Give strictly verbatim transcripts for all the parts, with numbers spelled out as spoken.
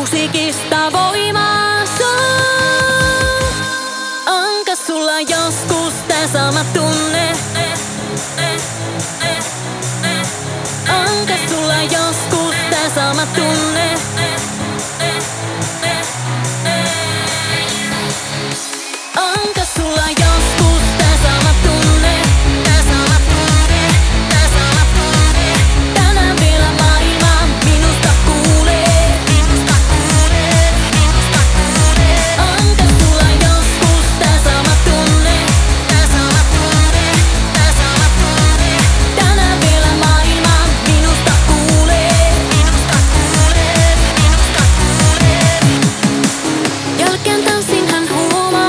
musiikista voimaa saa. Onko sulla joskus tää sama tunne? Onko sulla joskus tää sama tunne? Onko sulla joskus tää sama tunne? Tää sama tunne, tää sama tunne. Tänään vielä maailma minusta kuulee, minusta kuulee, minusta kuulee. Onko sulla joskus tää sama tunne? Tää sama tunne, tää sama tunne. Tänään vielä maailma minusta kuulee, minusta kuulee, minusta kuulee. Jälkeen tanssin hän huomaa.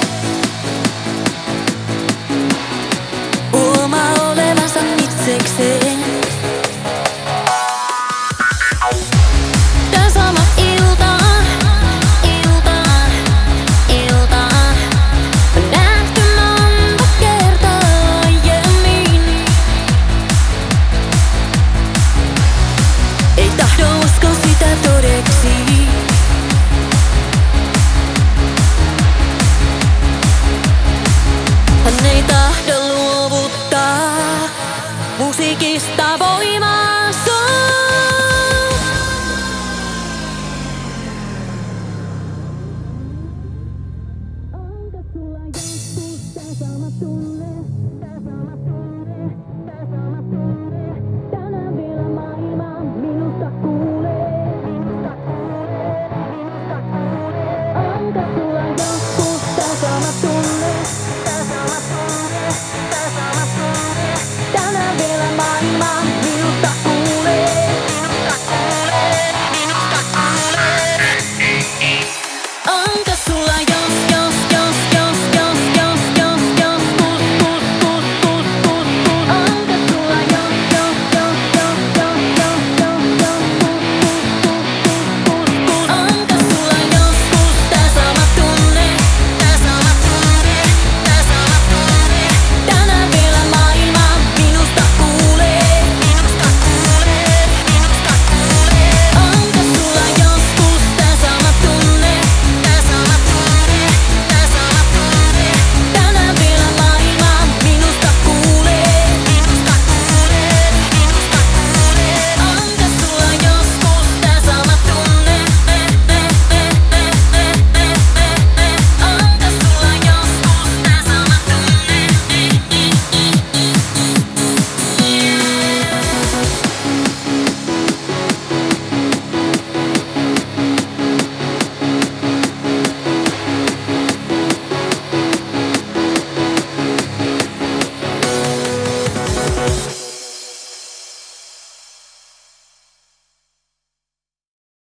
Sexy.